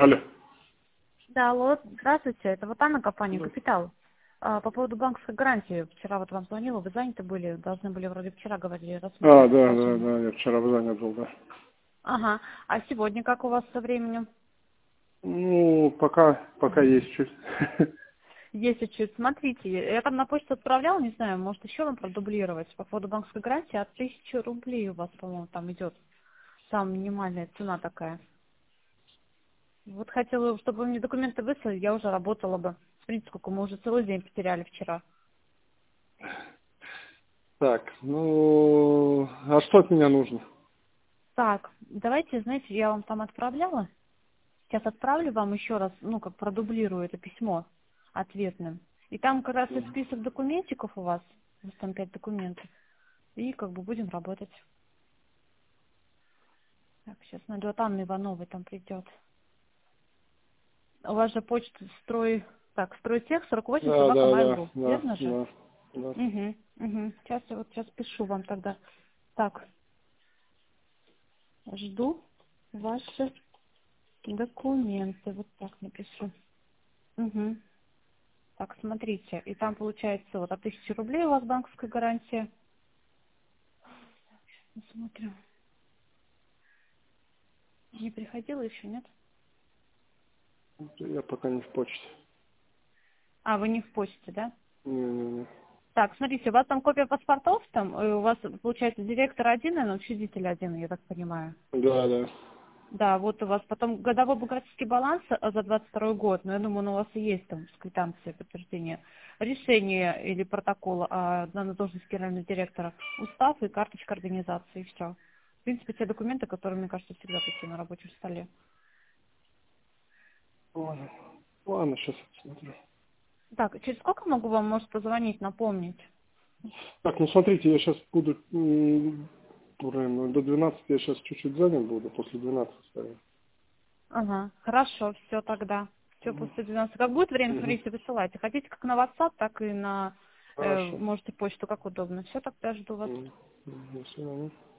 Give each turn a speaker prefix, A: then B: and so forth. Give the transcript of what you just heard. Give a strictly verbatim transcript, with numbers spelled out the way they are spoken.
A: Алло.
B: Да, алло, здравствуйте, это вот Анна, компания
A: Да.
B: «Капитал». А, по поводу банковской гарантии, вчера вот вам звонила, вы заняты были, должны были вроде вчера говорили,
A: А,
B: рассмотреть
A: да, да,
B: предложение.
A: да, я вчера занят был, да.
B: Ага, а сегодня как у вас со временем?
A: Ну, пока, пока есть чуть.
B: Если чуть, смотрите, я там на почту отправляла, не знаю, может еще вам продублировать. По поводу банковской гарантии от тысячи рублей у вас, по-моему, там идет. Самая минимальная цена такая. Вот хотела, чтобы вы мне документы выслали, я уже работала бы. Смотрите, сколько мы уже целый день потеряли вчера.
A: Так, ну, а что от меня нужно?
B: Так, давайте, знаете, я вам там отправляла. Сейчас отправлю вам еще раз, ну, как продублирую это письмо ответным. И там как раз и
A: Мгм.
B: список документиков у вас, у вас там пять документов. И как бы будем работать. Так, сейчас найду, от Анны Ивановой там придет. У вас же почта строй, так, стройтех сорок восемь
A: Да,
B: собака
A: да, да,
B: mail.ru,
A: да,
B: верно же?
A: да, да.
B: Угу, угу. Сейчас я вот сейчас пишу вам тогда. Так, жду ваши документы. Вот так напишу. Угу. Так, смотрите, и там получается вот от тысячи рублей у вас банковская гарантия. Смотрю. Не приходила еще, нет?
A: Я пока не в почте.
B: А, вы не в почте, да?
A: Не-не-не.
B: Так, смотрите, у вас там копия паспортов, там, и у вас, получается, директор один, и учредитель один, я так понимаю.
A: Да, да.
B: Да, вот у вас потом годовой бухгалтерский баланс э, за двадцать второй год, но я думаю, ну, у вас и есть там с квитанцией подтверждение. Решение или протокол о данной должности генерального директора, устав и карточка организации, и все. В принципе, те документы, которые, мне кажется, всегда такие на рабочем столе.
A: Ладно, ладно, сейчас посмотрю.
B: Так, через сколько могу вам, может, позвонить, напомнить?
A: Так, ну смотрите, я сейчас буду, м, наверное, до двенадцати я сейчас чуть-чуть занят буду, после двенадцати.
B: Ага, хорошо, все тогда. Все
A: Угу.
B: после двенадцати. Как будет время,
A: Угу.
B: смотрите, высылайте. Хотите как на WhatsApp, так и на, э,
A: Хорошо.
B: можете почту, как удобно. Все, тогда жду вас.
A: Мгм. До свидания.